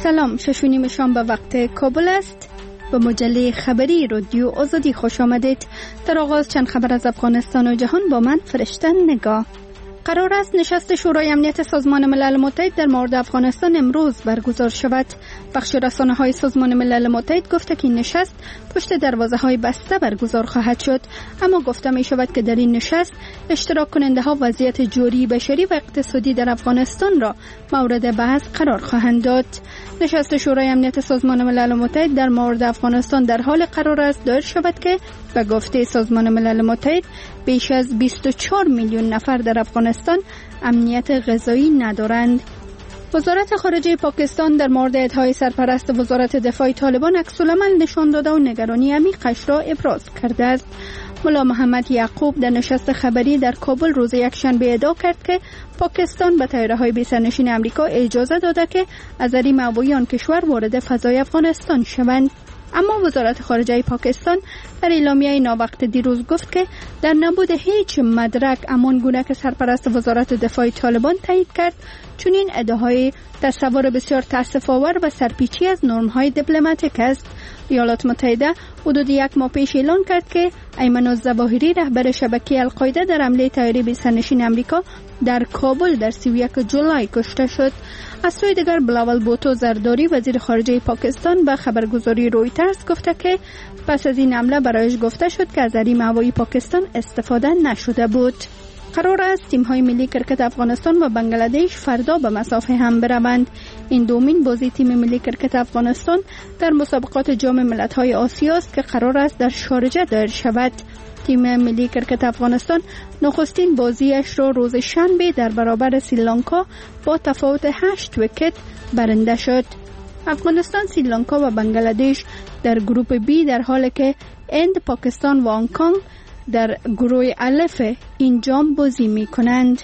سلام، 6:30 شام به وقت کابل است. به مجله خبری رادیو آزادی خوش آمدید. در آغاز چند خبر از افغانستان و جهان با من فرشته نگاه. قرار است نشست شورای امنیت سازمان ملل متحد در مورد افغانستان امروز برگزار شود. بخش رسانه‌های سازمان ملل متحد گفته که این نشست پشت دروازه‌های بسته برگزار خواهد شد، اما گفته می شود که در این نشست اشتراک کننده‌ها وضعیت جوری بشری و اقتصادی در افغانستان را مورد بحث قرار خواهند داد. نشست شورای امنیت سازمان ملل متحد در مورد افغانستان در حال قرار است دایر شود که به گفته سازمان ملل متحد بیش از 24 میلیون نفر در افغانستان امنیت غذایی ندارند. وزارت خارجه پاکستان در مورد ادعای سرپرست وزارت دفاع طالبان عکس‌العمل نشان داده و نگرانی عمیقش را ابراز کرده است. ملا محمد یعقوب در نشست خبری در کابل روز یکشنبه ادعا کرد که پاکستان به طیاره‌های بی‌سرنشین آمریکا اجازه داده که از حریم هوایی آن کشور وارد فضای افغانستان شوند. اما وزارت خارجه پاکستان در اعلامیه ناوقت دیروز گفت که در نبود هیچ مدرک همان گونه که سرپرست وزارت دفاع طالبان تایید کرد، چون این ادعاهای تصور بسیار تأسف‌آور و سرپیچی از نرم‌های دیپلماتیک است. ایالات متحده حدود یک ماه پیش اعلان کرد که ایمن الظواهری رهبر شبکه القاعده در حمله طیاره بی‌سرنشین آمریکا در کابل در 31 جولای کشته شد. از سوی دیگر بلاول بوتو زرداری وزیر خارجه پاکستان به خبرگزاری رویترز گفته که پس از این حمله برایش گفته شد که از حریم هوایی پاکستان استفاده نشده بود. قرار است تیم‌های ملی کرکت افغانستان و بنگلادش فردا به مصاف هم بروند. این دومین بازی تیم ملی کرکت افغانستان در مسابقات جام ملت‌های آسیا است که قرار است در شارجه دایر شود. تیم ملی کرکت افغانستان نخستین بازیش را روز شنبه در برابر سریلانکا با تفاوت 8 ویکت برنده شد. افغانستان، سریلانکا و بنگلادش در گروه بی در حالی که هند، پاکستان و هنگ کنگ در گروه الف این جام بازی می کنند.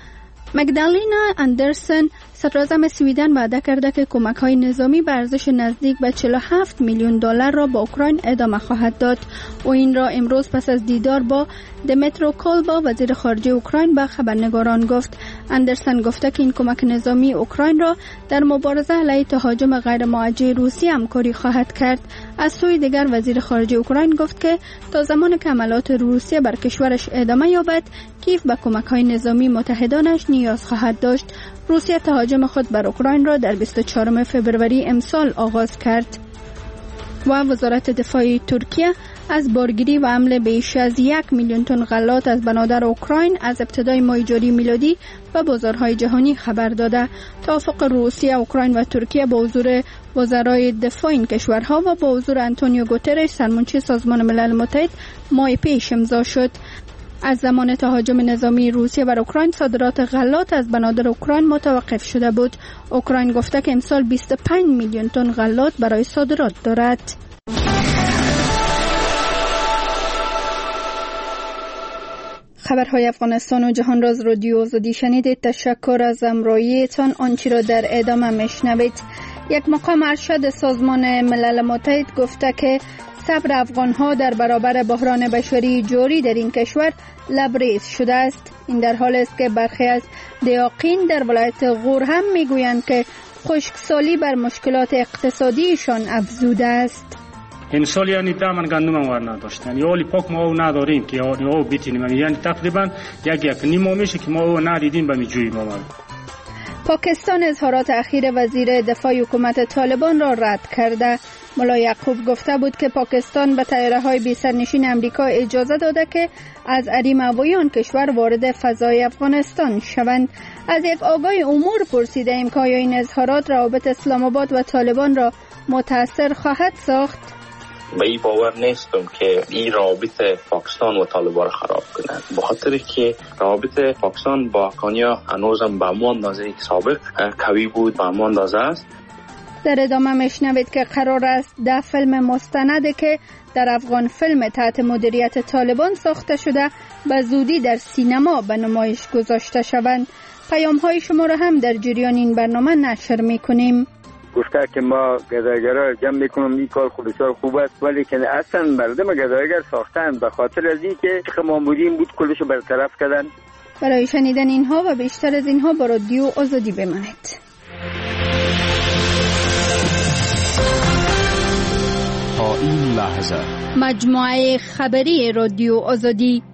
مگدالینا اندرسن، صدراعظم سویدن، وعده کرده که کمک‌های نظامی به ارزش نزدیک به 47 میلیون دلار را به اوکراین ادامه خواهد داد. او این را امروز پس از دیدار با دمیترو کولبا وزیر خارجه اوکراین به خبرنگاران گفت. اندرسن گفته که این کمک نظامی اوکراین را در مبارزه علیه تهاجم غیر موجه روسیه همکاری خواهد کرد. از سوی دیگر وزیر خارجه اوکراین گفت که تا زمان که حملات روسیه بر کشورش ادامه یابد، کیف به کمک‌های نظامی متحدانش نیاز خواهد داشت. روسیه تهاجم خود بر اوکراین را در 24 فوریه امسال آغاز کرد. و وزارت دفاع ترکیه از بارگیری و حمله بیش از 1 میلیون تن غلات از بنادر اوکراین از ابتدای ماه جاری میلادی به بازارهای جهانی خبر داده. توافق روسیه، اوکراین و ترکیه با حضور وزرای دفاع این کشورها و با حضور آنتونیو گوترش سرمنشی سازمان ملل متحد ماه پیش امضا شد. از زمان تهاجم نظامی روسیه بر اوکراین صادرات غلات از بنادر اوکراین متوقف شده بود. اوکراین گفته که امسال 25 میلیون تن غلات برای صادرات دارد. خبرهای افغانستان و جهان را از رادیو آزادی شنیدید. تشکر از همراهیتان. آنچه را در ادامه میشنوید. یک مقام ارشد سازمان ملل متحد گفته که صبر افغانها در برابر بحران بشری جاری در این کشور لبریز شده است. این در حال است که برخی از دیاقین در ولایت غور هم میگویند که خشکسالی بر مشکلات اقتصادیشان افزوده است. امسال یعنی دامن گندم ور نداشت، یعنی اولی پاک ما او نداریم که او بتونیم، یعنی تقریبا یک نیم ماه میشه که ما او ندیدیم به میجوی ما. پاکستان اظهارات اخیر وزیر دفاع حکومت طالبان را رد کرده. ملا یعقوب گفته بود که پاکستان به طیاره‌های بی‌سرنشین آمریکا اجازه داده که از حریم هوایی آن کشور وارد فضای افغانستان شوند. از یک آگاه امور پرسیدیم که آیا این اظهارات روابط اسلام آباد و طالبان را متاثر خواهد ساخت؟ به این باور نیستم که این رابط پاکستان و طالبان خراب کنند، به خاطر که رابط پاکستان با افغانیا هنوزم به همان اندازه سابق قوی بود، به همان اندازه است. در ادامه میشنوید که قرار است 10 فیلم مستند که در افغان فیلم تحت مدیریت طالبان ساخته شده به زودی در سینما به نمایش گذاشته شوند. پیام‌های شما را هم در جریان این برنامه نشر می‌کنیم. گفته که ما گدایگرا جمع میکنم، این کار بسیار خوب است، ولی که اصلا مردم گدایگر ساختن به خاطر از این که مامورین بود کلشو برطرف کردن. برای شنیدن اینها و بیشتر از اینها با رادیو آزادی بمانید. این لحظه. مجموعه خبری رادیو آزادی.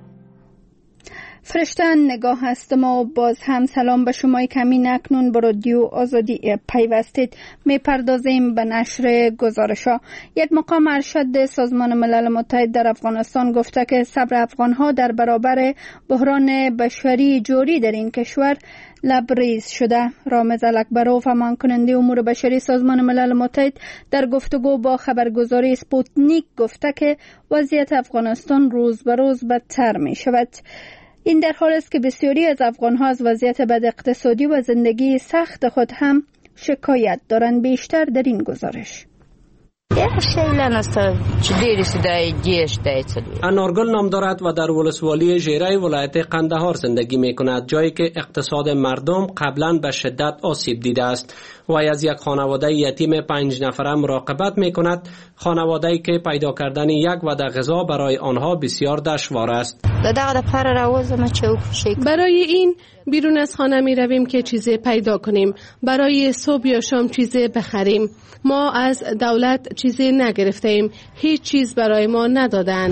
فرشتن نگاه هستم و باز هم سلام به شما که همین اکنون به رادیو آزادی پیوستید. میپردازیم به نشر گزارش‌ها. یک مقام ارشد سازمان ملل متحد در افغانستان گفته که صبر افغان‌ها در برابر بحران بشری جاری در این کشور لبریز شده. رامز الکبرو، فرمان کننده امور بشری سازمان ملل متحد، در گفتگو با خبرگزاری سپوتنیک گفته که وضعیت افغانستان روز به روز بدتر می شود. این در حالی است که بسیاری از افغان‌ها از وضعیت بد اقتصادی و زندگی سخت خود هم شکایت دارند. بیشتر در این گزارش. انارگل نام دارد و در ولسوالی ژیره ولایت قندهار زندگی می کند، جایی که اقتصاد مردم قبلا به شدت آسیب دیده است. و از یک خانواده یتیم 5 نفره مراقبت می کند، خانواده‌ای که پیدا کردن یک وعده غذا برای آنها بسیار دشوار است. برای این بیرون از خانه می رویم که چیزی پیدا کنیم، برای صبح یا شام چیزی بخریم. ما از دولت چیزی نگرفتیم، هیچ چیز برای ما ندادند.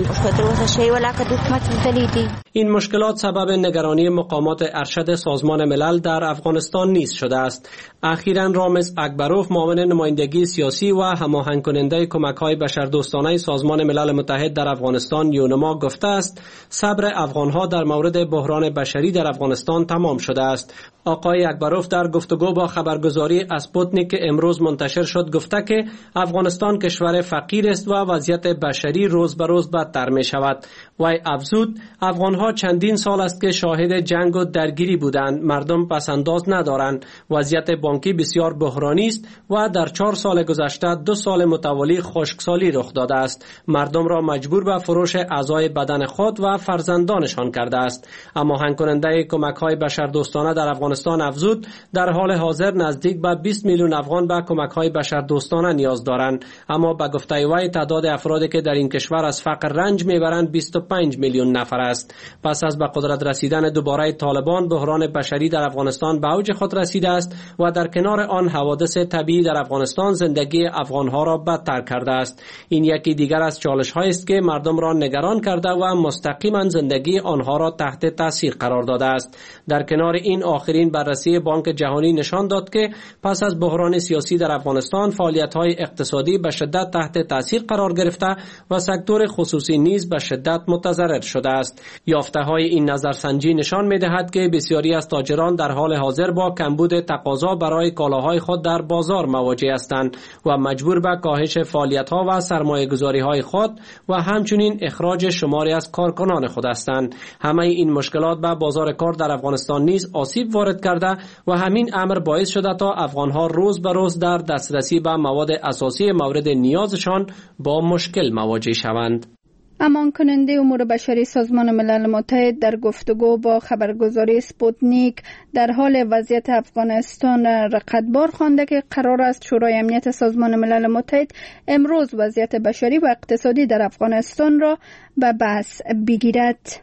این مشکلات سبب نگرانی مقامات ارشد سازمان ملل در افغانستان نیز شده است. اخیراً رامز اکبروف، معاون نمایندگی سیاسی و هماهنگ کننده کمک‌های بشردوستانه سازمان ملل متحد در افغانستان یونما، گفته است صبر افغان‌ها در مورد بحران بشری در افغانستان تمام شده است. آقای اکبروف در گفتگو با خبرگزاری اسپوتنیک که امروز منتشر شد گفته که افغانستان کشور فقیر است و وضعیت بشری روز به روز بدتر می شود. وی افزود افغان‌ها چندین سال است که شاهد جنگ و درگیری بودند. مردم پسنداز ندارند. وضعیت بانکی بسیار بحرانی است و در 4 سال گذشته 2 سال متوالی خشکسالی رخ داده است. مردم را مجبور به فروش اعضای بدن خود و فرزندانشان کرده است. اما هماهنگ کننده کمک‌های بشردوستانه در افغانستان افزود در حال حاضر نزدیک به 20 میلیون افغان به کمک‌های بشردوستانه نیاز دارند. اما به گفته وی تعداد افرادی که در این کشور از فقر رنج میبرند 25 میلیون نفر است. پس از به قدرت رسیدن دوباره طالبان، بحران بشری در افغانستان به اوج خود رسیده است و در کنار آن حوادث طبیعی در افغانستان زندگی افغان‌ها را بدتر کرده است. این یکی دیگر از چالش‌هایی است که مردم را نگران کرده و مستقیما زندگی آنها را تحت تاثیر قرار داده است. در کنار این آخرین بررسی بانک جهانی نشان داد که پس از بحران سیاسی در افغانستان فعالیت‌های اقتصادی به شدت تحت تاثیر قرار گرفته و سکتور خصوصی نیز به شدت متضرر شده است. یافته‌های این نظرسنجی نشان می‌دهد که بسیاری از تاجران در حال حاضر با کمبود تقاضا برای کالاهای خود در بازار مواجه هستند و مجبور به کاهش فعالیت‌ها و سرمایه‌گذاری‌های خود و همچنین اخراج شماری از کارکنان خود هستند. همه این مشکلات به بازار کار در افغانستان نیز آسیب وارد کرده و همین امر باعث شده تا افغان‌ها روز به روز در دسترسی به مواد اساسی مورد نیازشان با مشکل مواجه شوند. امان کننده امور بشری سازمان ملل متحد در گفتگو با خبرگزاری سپوتنیک در حال وضعیت افغانستان رقتبار خوانده که قرار است شورای امنیت سازمان ملل متحد امروز وضعیت بشری و اقتصادی در افغانستان را به بحث بگیرد.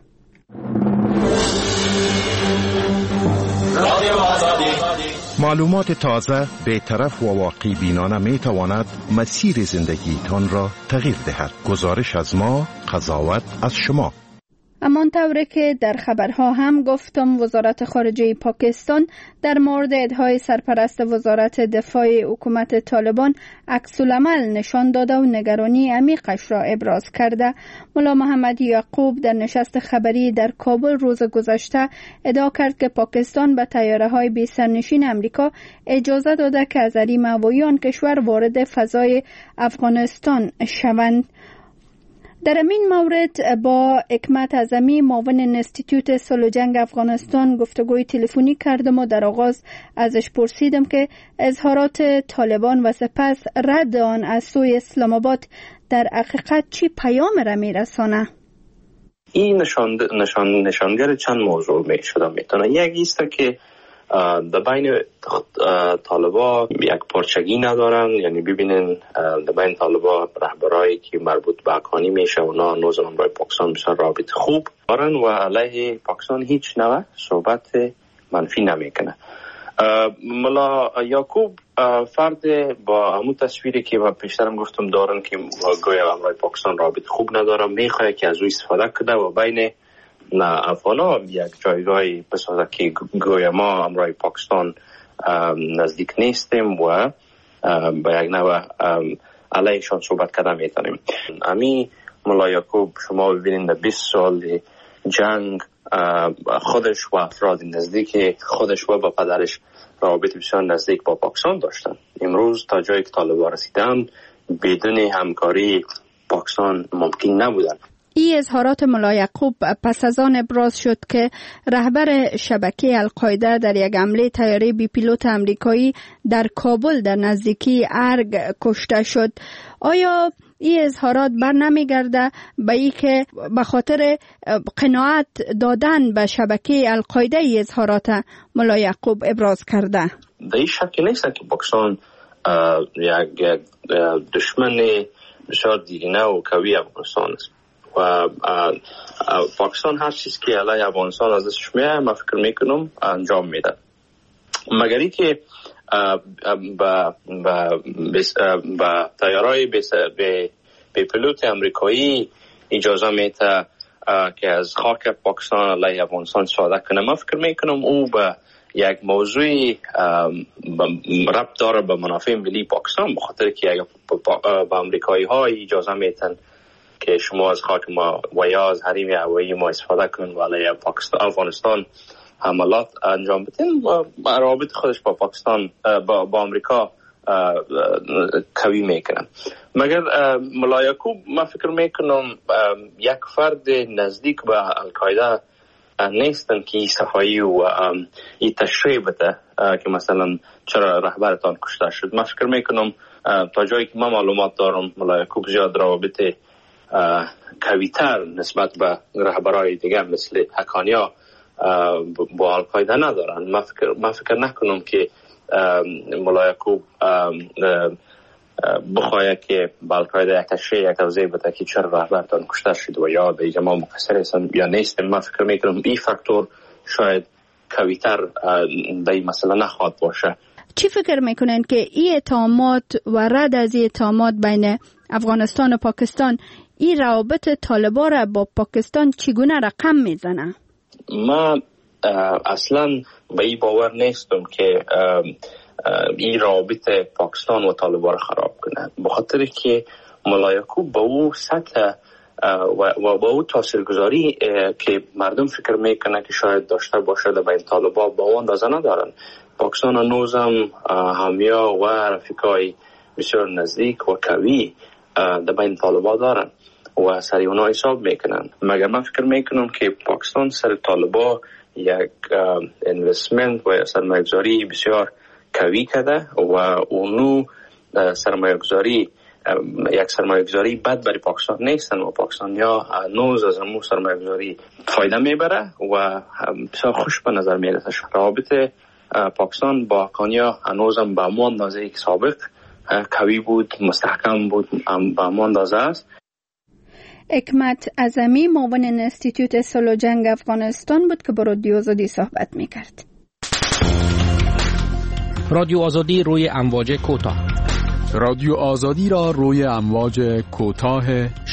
معلومات تازه، بی‌طرف و واقعی بینانه می تواند مسیر زندگیتان را تغییر دهد. گزارش از ما، قضاوت از شما. امان طوره که در خبرها هم گفتم وزارت خارجه پاکستان در مورد ادعای سرپرست وزارت دفاع حکومت طالبان عکس‌العمل نشان داده و نگرانی عمیقش را ابراز کرده. ملا محمد یعقوب در نشست خبری در کابل روز گذشته ادعا کرد که پاکستان به طیاره‌های بی سرنشین امریکا اجازه داده که از حریم هوایی آن کشور وارد فضای افغانستان شوند. در این مورد با حکمت اعظمی معاون انستیتوت صلح و جنگ افغانستان گفتگوی تلفنی کردم و در آغاز ازش پرسیدم که اظهارات طالبان و سپس رد آن از سوی اسلام آباد در حقیقت چی پیام را میرسانه؟ این نشانگر چند موضوع میتونه. یکی است که در بین طالبا یک پارچگی ندارن، یعنی ببینن در بین طالبا رهبرایی که مربوط به اکانی میشه اونا نوزمان برای پاکستان بسیار رابط خوب دارن و علیه پاکستان هیچ نوع صحبت منفی نمیکنه. ملا یعقوب فرد با همون تصویری که من پیشترم گفتم دارن که گویا امرای پاکستان رابط خوب نداره، میخواه که از او استفاده کنه و بین افغانا یک جایگاهی بسازه که گویا ما امرای پاکستان نزدیک نیستیم و با یک نوع علیهشان صحبت کردن میتونیم. امی ملا یعقوب شما ببینید در 20 سال جنگ خودش و افراد نزدیک خودش و با پدرش روابط بسیار نزدیک با پاکستان داشتن. امروز تا جایی که طالبان رسیدن بدون همکاری پاکستان ممکن نبودن. این اظهارات ملا یعقوب پس از آن ابراز شد که رهبر شبکه القاعده در یک حمله طیاره بی پیلوت امریکایی در کابل در نزدیکی ارگ کشته شد. آیا این اظهارات بر نمیگرده به این که به خاطر قناعت دادن به شبکه القاعده این اظهارات ملا یعقوب ابراز کرده؟ در این شکی نیست که پاکستان یک دشمن بسیار دیرینه و قوی افغانستان است و پاکستان هر چیز که علیه افغانستان از دستش میاد من فکر میکنم انجام میده، مگر ای که با طیارهای به پیلوت امریکایی اجازه میده که از خاک پاکستان علیه افغانستان استفاده کنه. من فکر میکنم او به یک موضوع ربط داره به منافع ملی پاکستان، بخاطر که اگر با امریکایی ها اجازه میتن که شما از خاک ما و یا از حریم هوایی ما استفاده کنن و علیه افغانستان حملات انجام بدن، روابط خودش با پاکستان با امریکا قوی میکنن. مگر ملا یعقوب من فکر میکنم یک فرد نزدیک به القاعده نیستن که این صفایی و این تشریح بده که مثلا چرا رهبرتان کشته شد. من فکر میکنم تا جایی که من معلومات دارم ملا یعقوب زیاد روابط قوی‌تر نسبت به رهبرای دیگه مثل حقانیا با القاعده ندارن. من فکر نکنم که ملا یعقوب بخواه که با القاعده یک تشریح یک توضیح بده که چرا رهبرتان کشته شد و یا دیگه ما مقصر هستن یا نیستیم. من فکر میکنم این فاکتور شاید قوی‌تر در این مسئله نخواهد باشه. چی فکر میکنن که این اتهامات و رد از این اتهامات بین افغانستان و پاکستان این روابط طالبان را با پاکستان چگونه رقم میزنه؟ من اصلا به این باور نیستم که این روابط پاکستان و طالبان را خراب کنه، بخاطر که ملا یعقوب با او سطح و با او تاثیرگذاری که مردم فکر میکنه که شاید داشته باشه در بین طالبان با او اندازه ندارن. پاکستان هنوزم همیا و رفیقای بسیار نزدیک و قوی در بین طالبان دارن و سری اونا حساب میکنن. مگر من فکر میکنم که پاکستان سر طالبان یک اینوستمنت و سرمایه‌گذاری بسیار قوی کرده و اونو سرمایه‌گذاری یک سرمایه‌گذاری بد برای پاکستان نیستن و پاکستانیا هنوز از اون سرمایه‌گذاری فایده میبره و بسیار خوش به نظر میرسه. روابط پاکستان با حقانیا هنوزم به همون اندازه که سابق قوی بود، مستحکم بود، به همون اندازه است. حکمت اعظمی معاون انستیتوت صلح و جنگ افغانستان بود که با رادیو آزادی صحبت میکرد. رادیو آزادی روی امواج کوتاه. رادیو آزادی را روی امواج کوتاه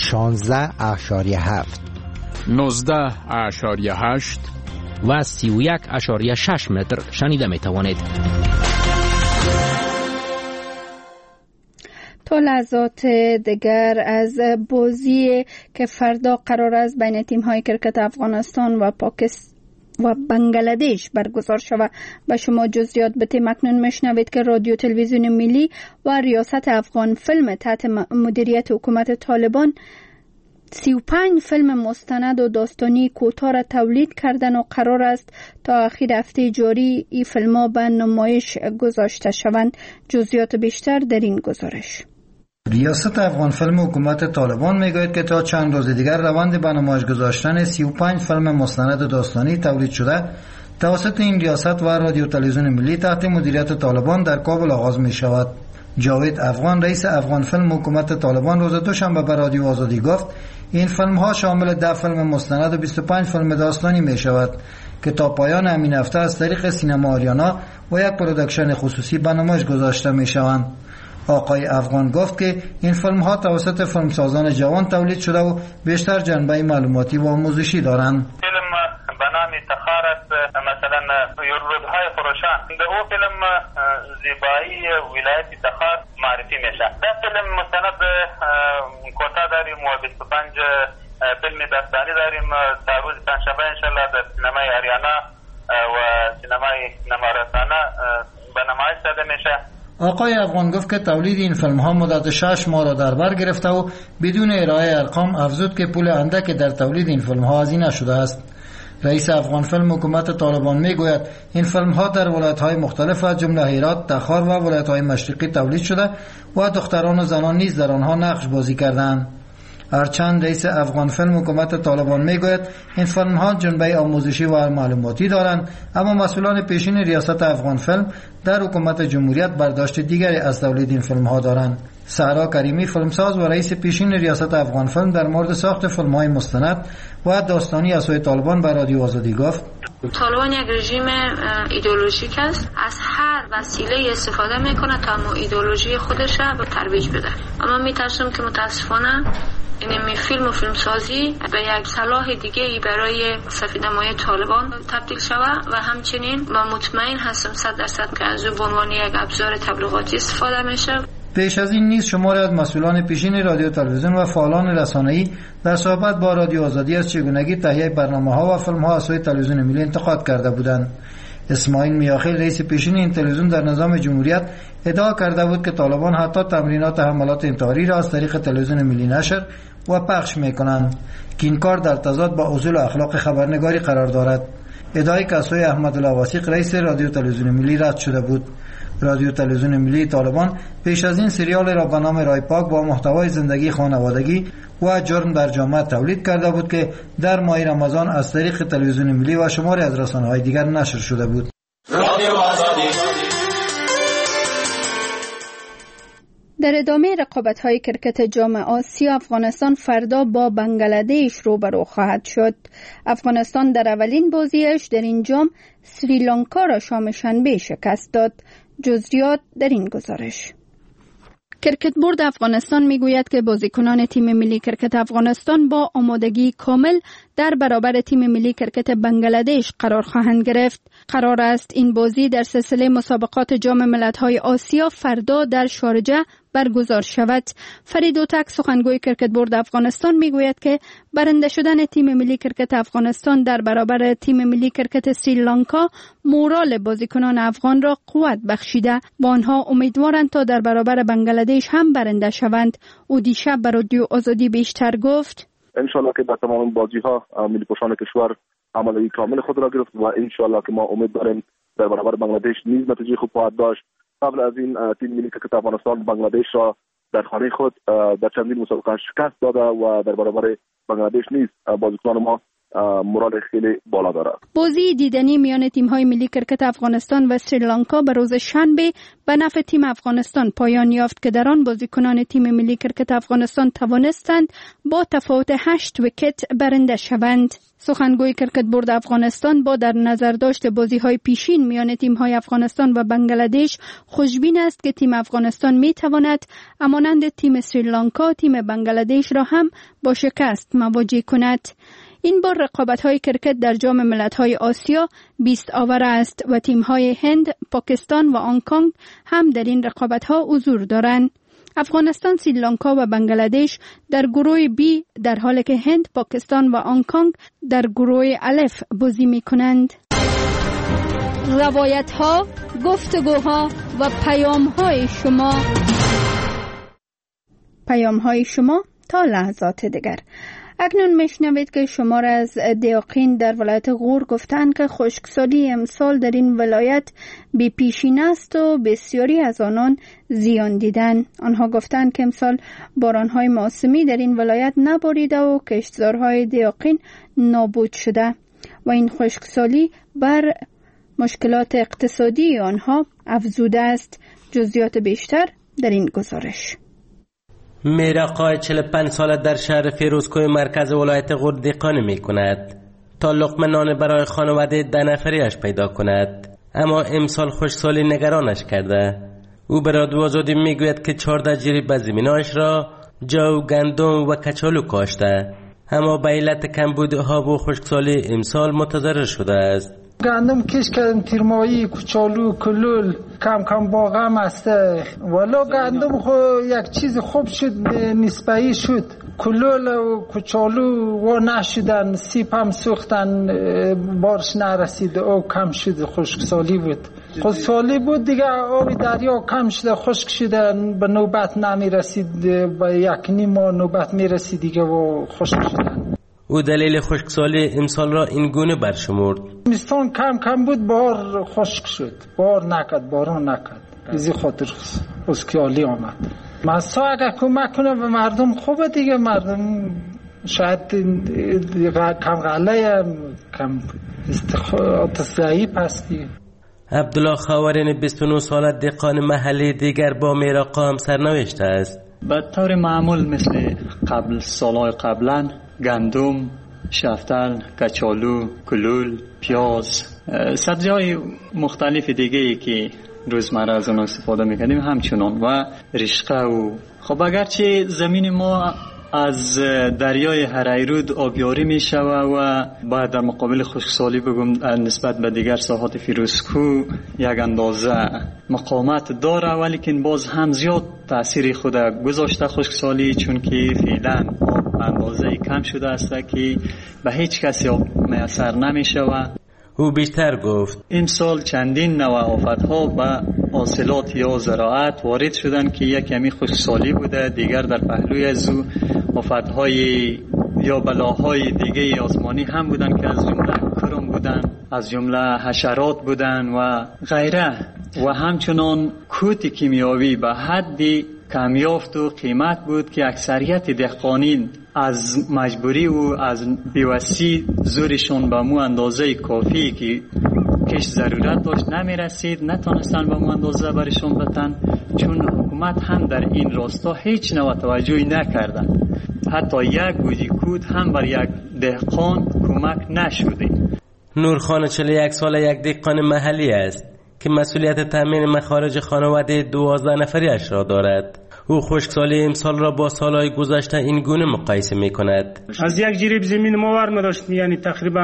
16.7 19.8 و 31.6 متر شنیده می توانید. تا لحظات دیگر از بازی که فردا قرار است بین تیم‌های کرکت افغانستان و پاکستان و بنگلادش برگزار شود به شما جزئیات به مکنون میشنوید که رادیو تلویزیون ملی و ریاست افغان فیلم تحت مدیریت حکومت طالبان 35 فیلم مستند و داستانی کوتاه را تولید کردن و قرار است تا آخر هفته جاری این فیلم‌ها به نمایش گذاشته شوند. جزئیات بیشتر در این گزارش. ریاست افغان فیلم حکومت طالبان میگوید که تا چند روز دیگر روند به نمایش گذاشتن 35 فیلم مستند و داستانی تولید شده توسط این ریاست و رادیو تلویزیون ملی تحت مدیریت طالبان در کابل آغاز می شود. جاوید افغان رئیس افغان فیلم حکومت طالبان روز دوشنبه به رادیو آزادی گفت این فیلم ها شامل 10 فیلم مستند و 25 فیلم داستانی می شود که تا پایان همین هفته از طریق سینما آریانا و یک پروداکشن خصوصی به نمایش گذاشته می شوند. آقای افغان گفت که این فیلم ها توسط فیلمسازان جوان تولید شده و بیشتر جنبه معلوماتی و آموزشی دارند. فیلم به نام تخار است، مثلا رودهای خروشان، در او فیلم زیبایی ولایت تخار معرفی میشه. در فیلم مستند کوتاه داریم و 25 فیلم داستانی داریم. تا روز پنجشنبه انشالله در سینمای آریانا و سینمای نمارسانه به نمایش داده میشه. آقای افغان گفت که تولید این فیلم ها مدت 6 ماه را در بر گرفته و بدون ارائه ارقام افزود که پول اندک در تولید این فیلم ها هزینه شده است. رئیس افغان فیلم حکومت طالبان میگوید این فیلم ها در ولایت های مختلف از جمله هرات، تخار و ولایت های مشرقی تولید شده و دختران و زنان نیز در آنها نقش بازی کردند. هرچند رئیس افغان فیلم حکومت طالبان میگوید این فیلم ها جنبه آموزشی و معلوماتی دارند، اما مسئولان پیشین ریاست افغان فیلم در حکومت جمهوریت برداشت دیگری از تولید این فیلم ها دارند. سهرا کریمی فیلمساز و رئیس پیشین ریاست افغان فیلم در مورد ساخت فیلم های مستند و داستانی از سوی طالبان به رادیو آزادی گفت: طالبان یک رژیم ایدئولوژیک است، از هر وسیله استفاده میکنه تا ایدئولوژی خودش را ترویج بده. اما میترسم که متاسفانه این فیلم و فیلمسازی به یک سلاح دیگه ای برای سفیدنمایی طالبان تبدیل شود و همچنین من مطمئن هستم 100% که از او به عنوان یک ابزار تبلیغاتی استفاده میشه. پیش از این نیز شماری از مسئولان پیشین رادیو تلویزیون و فعالان رسانه‌ای در صحبت با رادیو آزادی از چگونگی تهیه برنامه‌ها و فیلم‌ها از سوی تلویزیون ملی انتقاد کرده بودند. اسماعیل میاخیل رئیس پیشین این تلویزیون در نظام جمهوریت ادعا کرده بود که طالبان حتی تمرینات حملات انتحاری را از طریق تلویزیون ملی نشر و پخش می‌کنند که این کار در تضاد با اصول اخلاق خبرنگاری قرار دارد. ادعای که از سوی احمدالله واسیق رئیس رادیو تلویزیون ملی رد شده بود. رادیو تلویزیون ملی طالبان پیش از این سریال را به نام رای پاک با محتوای زندگی خانوادگی و جرم در جامعه تولید کرده بود که در ماه رمضان از طریق تلویزیون ملی و شماری از رسانه‌های دیگر نشر شده بود. در ادامه رقابت‌های کرکت جام آسیا، افغانستان فردا با بنگلادش روبرو خواهد شد. افغانستان در اولین بازیش در این جام سریلانکا را شام شنبه شکست داد. جزئیات در این گزارش. کرکت بورد افغانستان میگوید که بازیکنان تیم ملی کرکت افغانستان با آمادگی کامل در برابر تیم ملی کرکت بنگلادش قرار خواهند گرفت. قرار است این بازی در سلسله مسابقات جام ملت‌های آسیا فردا در شارجه برگزار شود. فرید اوتک سخنگوی کرکت بورد افغانستان میگوید که برنده شدن تیم ملی کرکت افغانستان در برابر تیم ملی کرکت سریلانکا مورال بازیکنان افغان را قوت بخشیده و آنها امیدوارند تا در برابر بنگلادش هم برنده شوند. او دیشب بر رادیو آزادی بیشتر گفت: انشالله که در تمام بازی‌ها ملی پوشان کشور عملی کامل خود را گرفت و انشالله که ما امید داریم در برابر بنگلادش نیز نتیجه خوب خواهد داشت. قبل از این تیم ملی کرکت افغانستان بنگلادش را در خانه خود در چندین مسابقه شکست داده و در برابر بنگلادش نیز بازیکنان ما مورال خیلی بالا دارد. بازی دیدنی میان تیم‌های ملی کرکت افغانستان و سریلانکا به روز شنبه به نفع تیم افغانستان پایان یافت که در آن بازیکنان تیم ملی کرکت افغانستان توانستند با تفاوت 8 ویکت برنده شوند. سخنگوی کرکت بورد افغانستان با در نظر داشت بازی‌های پیشین میان تیم‌های افغانستان و بنگلادش خوشبین است که تیم افغانستان می‌تواند همانند تیم سریلانکا تیم بنگلادش را هم با شکست مواجه کند. این بار رقابت‌های کرکت در جام ملت‌های آسیا 20 آور است و تیم‌های هند، پاکستان و هنگ‌کنگ هم در این رقابت‌ها حضور دارند. افغانستان، سریلانکا و بنگلادش در گروه بی در حالی که هند، پاکستان و هنگ‌کنگ در گروه الف بازی می‌کنند. روایت‌ها، گفتگوها و پیام‌های شما تا لحظات دیگر. اکنون میشنوید که شمار از دیاقین در ولایت غور گفتند که خشکسالی امسال در این ولایت بی پیشین است و بسیاری از آنان زیان دیدن. آنها گفتند که امسال بارانهای موسمی در این ولایت نباریده و کشتزارهای دیاقین نابود شده و این خشکسالی بر مشکلات اقتصادی آنها افزوده است. جزئیات بیشتر در این گزارش. میراقای 45 ساله در شهر فیروزکوه مرکز ولایت غور دهقانی میکند تا لقمه نان برای خانواده 10 نفریش پیدا کند، اما امسال خشکسالی نگرانش کرده. او به رادیو آزادی میگوید که 14 جریب از زمینایش را جو، گندم و کچالو کاشته، اما به علت کمبود آب و خشکسالی امسال متضرر شده است. گندم کش کردم، تیرمایی، کچالو، کلول، کم کم باغم هسته. والا گندم یک چیز خوب شد، نسبایی شد. کلول و کچالو و نشدن، سیب هم سوختن، بارش نرسید، او کم شد، خشکسالی بود. خشکسالی بود دیگه، آب دریا کم شده، خشک شده، به نوبت نمی رسید، به 1.5 ماه نوبت می رسید دیگه و خشک شدن. او دلیل خشکسالی امسال را این گونه برشمرد. زمستان کم کم بود، بار خشک شد، بار نکرد، باران نکرد، ازی خاطر خشکسالی آمد. مسا اگر کمک کنه به مردم خوبه دیگه، مردم شاید کم غله، کم ضعیف هست دیگه. عبدالله خاورین 29 ساله دهقان محلی دیگر با میراقا هم سرنوشت است. به طور معمول مثل قبل سالهای قبلا گندم، شفتل، کچالو، کلول، پیاز، سبزی‌های مختلف دیگه‌ای که روزمره از اون استفاده می‌کنیم همچنان و رشقه و خب اگرچه زمین ما از دریای هریرود آبیاری میشوه و بعد در مقابل خشکسالی بگم نسبت به دیگر ساحات فیروزکو یک اندازه مقاومت داره، ولیکن باز هم زیاد تأثیر خود گذاشته خشکسالی، چون که فعلا اندازه کم شده است که به هیچ کسی میسر نمیشوه. او بیشتر گفت این سال چندین نوع آفت‌ها به حاصلات یا زراعت وارد شدن که یک کمی خشکسالی بوده، دیگر در پهلوی از او آفت‌های یا بلاهای دیگه آسمانی هم بودن که از جمله کرم بودن، از جمله حشرات بودن و غیره، و همچنان کوت کیمیاوی به حدی کمیافت و قیمت بود که اکثریت دهقانین از مجبوری و از بیوسی زورشون به مو اندازه کافی که کش ضرورت داشت نمی رسید، نتونستن به مو اندازه برشون بتن، چون حکومت هم در این راستا هیچ نوع توجهی نکردن. حتی یک گوجه کود هم بر یک دهقان کمک نشده. نورخان 41 ساله یک دهقان محلی است که مسئولیت تامین مخارج خانواده 12 نفریش را دارد. او خشکسالی امسال را با سالهای گذشته این گونه مقایسه می کند. از یک جریب زمین ماور می داشتیم، یعنی تقریبا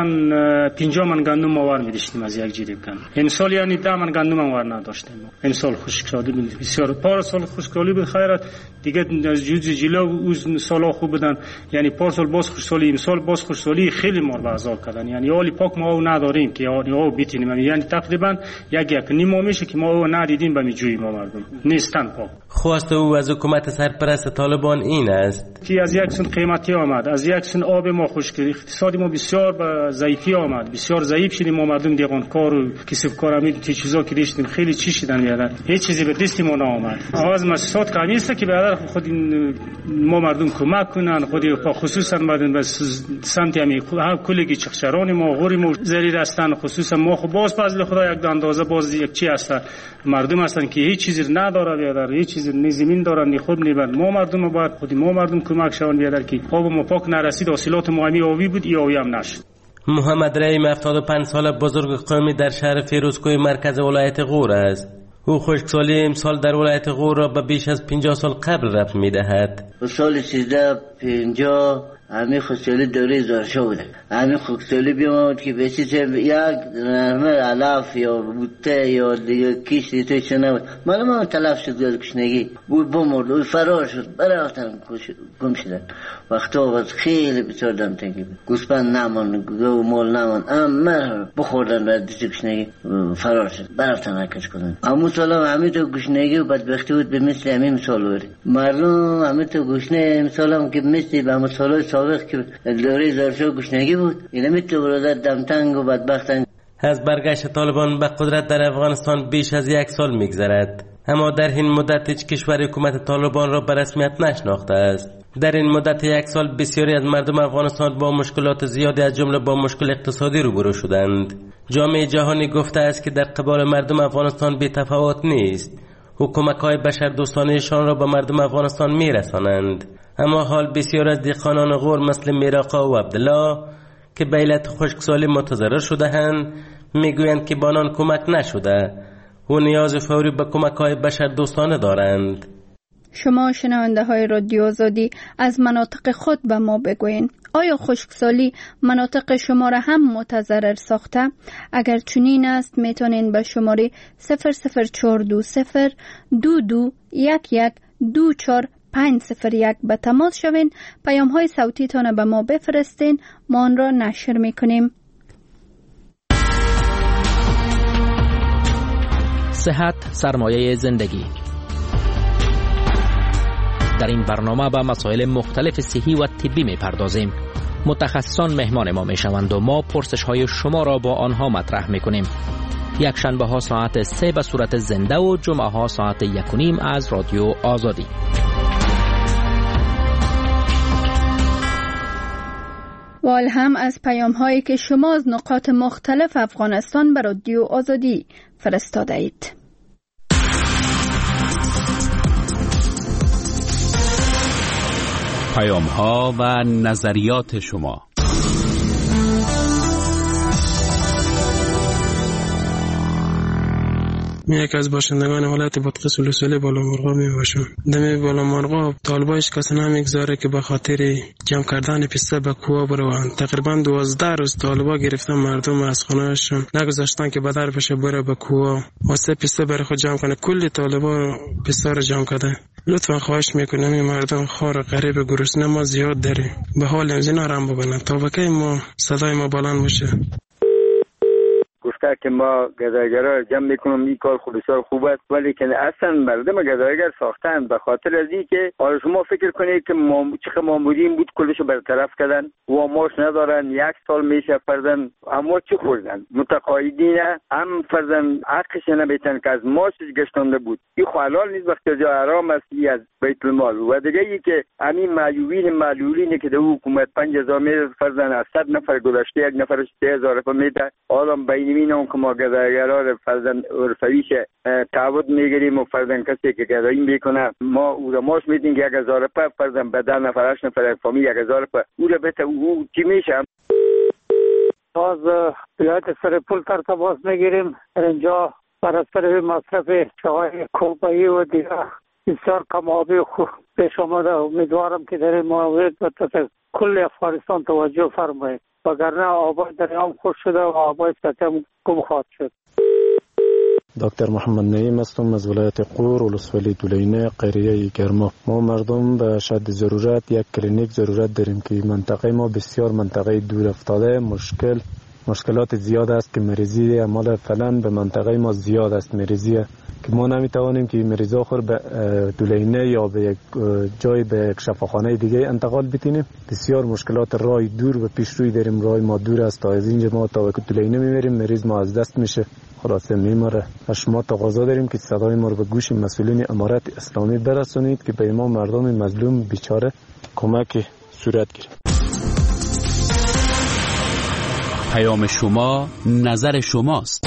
50 من گندم ماور می داشتیم از یک جریب گندم. امسال یعنی 10 من گندم ماور نداشتیم. امسال خشکسالی بود بسیار. پارسال خشکسالی بود خیرت دیگه، از جلو اون سالا خوب بودن، یعنی پارسال باز خشکسالی، امسال باز خشکسالی خیلی ما رو عذاب کردن. یعنی حالی پاک ما او نداریم که او بتونیم، یعنی تقریبا یک نیم میشه که ما او ندیدیم به جوی ما مردم نیستن پاک. خواست او از حکومت سرپرست طالبان این است که از یک سن قیمتی آمد، از یک سن آب ما خشک، اقتصادی ما بسیار به ضعیفی آمد، بسیار ضعیف شدیم ما مردم دیگانکار و کسبکار همین چیزا که داشتیم خیلی چی شدن یادن، هیچ چیزی به دست ما نآمد. آواز مسئولات کمی است که به خود ما مردم کمک کنن، خود خصوصا مردم به سمت همین کلگی چخشران ما غوری ما ضرر هستن، خصوصا ما خب باز فضل خدا یک اندازه باز یک چی هست مردم هستن که هیچ چیزی نداره بیادر، هیچ چیزی نی زمین دارن نی خود نی بند. ما مردم باید خود ما مردم کمک شون بیادر که آب ما پاک نرسید، حاصلات ما همی آبی بود یا آبی هم نشد. محمد رحیم 75 ساله بزرگ قومی در شهر فیروزکوه مرکز ولایت غور است. او خشکسالی امسال در ولایت غور را به بیش از 50 سال قبل رفت می‌دهد. سال 1350 همین خشکسالی دوره زارشا بوده. همین خشکسالی بیامد که به چیز یک نرمه علف یا بوته یا دیگه کیش دیگه چه نبود. معلومه تلف شد از گشنگی بود، بمرد و فرار شد، برفتن گم شدن. وقتا وقت خیلی بسیار دم تنگی بود، گوسفند نمان، گو مال نمان، اما بخوردن و دیگه گشنگی فرار شد، برفتن حرکت کردن. اما سالا همین تو گشنگی و بدبختی بود به مثل همین مثال وری. مردم همین تو گشنه مثال هم که مثل به مثال سابق که دوره زارشا گشنگی بود، اینا میتونه برادر دمتنگ و بدبختن. از برگشت طالبان به قدرت در افغانستان بیش از 1 سال میگذرد، اما در این مدت هیچ کشور حکومت طالبان را به رسمیت نشناخته است. در این مدت 1 سال بسیاری از مردم افغانستان با مشکلات زیادی از جمله با مشکل اقتصادی روبرو شدند. جامعه جهانی گفته است که در قبال مردم افغانستان بی تفاوت نیست. و کمک‌های بشردوستانه‌شان را به مردم افغانستان می‌رسانند. اما حال بسیار از دهقانان غور مثل میراقا و عبدالله که به علت خشکسالی متضرر شده‌اند میگویند که به آنان کمک نشده و نیاز فوری به کمک‌های بشردوستانه دارند. شما شنونده های رادیو آزادی از مناطق خود به ما بگوین. آیا خشکسالی مناطق شما را هم متضرر ساخته؟ اگر چنین است میتونین به شماره 00420 22 11 24501 به تماس شوین. پیام های صوتی تان به ما بفرستین، ما آن را نشر میکنیم. صحت سرمایه زندگی. در این برنامه به مسائل مختلف صحی و طبی می‌پردازیم. متخصصان مهمان ما میشوند و ما پرسش‌های شما را با آنها مطرح می‌کنیم. یک شنبه ها ساعت 3 به صورت زنده و جمعه ها ساعت 1:30 از رادیو آزادی. وال هم از پیام هایی که شما از نقاط مختلف افغانستان به رادیو آزادی فرستاده اید. پیام ها و نظریات شما. من یک از باشندگان ولایت بادغیس ولسوالی بالامرغاب می باشم. دم بالامرغاب طالبایش کسی نمیگذاره که به خاطر جمع کردن پسته به کوه بروند. تقریبا 12 روز طالبا گرفتن مردم از خانه‌شون، نگذاشتن که به در بشه بره به کوه واسه پسته بره خود جمع کنه. کلی طالبا پسته رو جمع کرده. لطفا خواهش میکنم این مردم خار غریب گرسنه ما زیاد داریم، به حال اینا رم ببینن تا وقتی ما صدای ما بلند باشه. گفته که ما گدایگرا جمع میکنم این کار بسیار خوب است، ولی که اصلا مردم گدایگر ساختن به خاطر از این که حالا شما فکر کنید که چه مامورین بود کلشو برطرف کردن و ماش ندارن، 1 سال میشه فرزن اما چه خوردن متقاعدین هم فرزن حقش نمیتن که از ماشش گشتانده بود. این حلال نیست وقتی جا حرام است از بیت المال. و دیگه ای که همین معلولین که در حکومت 5000 میده فرزن از 100 نفر گذشته 1 نفرش 3000 میده. آدم بینمین اون که ما گدایگرا فرزن عرفویش تعهد میگیریم و فرزن کسی که گدایی میکنه ما او را ماش میدیم که 1000 فرزن به 10 نفر 8 نفر فامیل 1000 او را بته او چی میشه. از ولایت سرپل تماس میگیریم. اینجا بر اثر مصرف چای کوبایی و دیگر بسیار کمابی خوب پیش آمده. امیدوارم که در این مورد کل افغانستان توجه فرمایید، وگرنه آبای دریام خوش شده و آبای سطح گم خواهد شد. دکتر محمد نعیم هستم از ولایت غور ولسوالی دولینه قریه گرما. ما مردم به شدت ضرورت یک کلینیک ضرورت داریم که منطقه ما بسیار منطقه دور افتاده، مشکلات زیاد است که مریضی عمال فعلا به منطقه ما زیاد است مریضی که ما نمیتوانیم که مریضا خور به دولینه یا به یک جای به یک شفاخانه دیگه انتقال بتینیم. بسیار مشکلات راه دور و پیش روی داریم، راه ما دور است تا از اینجا ما تا دولینه میبریم مریض ما از دست میشه خلاصه میمره. شما تقاضا داریم که صدای ما رو به گوش مسئولین امارت اسلامی برسونید که به ما مردم مظلوم بیچاره کمک صورت گیره. پیام شما نظر شماست.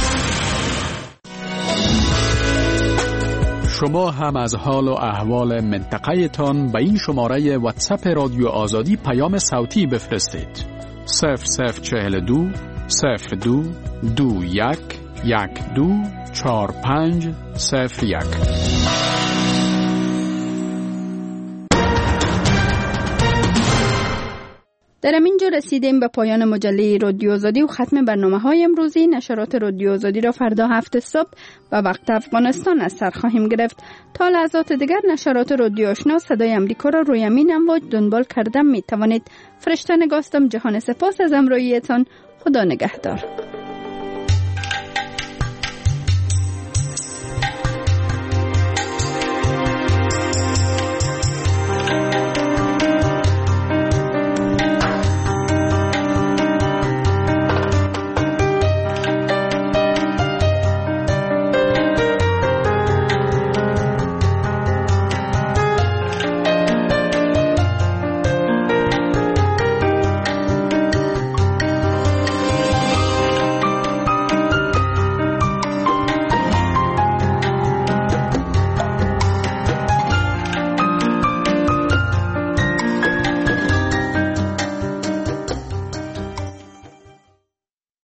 شما هم از حال و احوال منطقه تان به این شماره واتساپ رادیو آزادی پیام صوتی بفرستید. 0042 02 21 12 45 01. در همینجا رسیدیم به پایان مجله رادیو آزادی و ختم برنامه‌های امروزی. نشرات رادیو آزادی را فردا 7 صبح به وقت افغانستان از سر خواهیم گرفت. تا لحظات دیگر نشرات رادیو آشنا صدای امریکا را روی امین امواج دنبال کردن می توانید. فرشته نگاستم. جهان سپاس از همراهیتان. خدا نگهدار.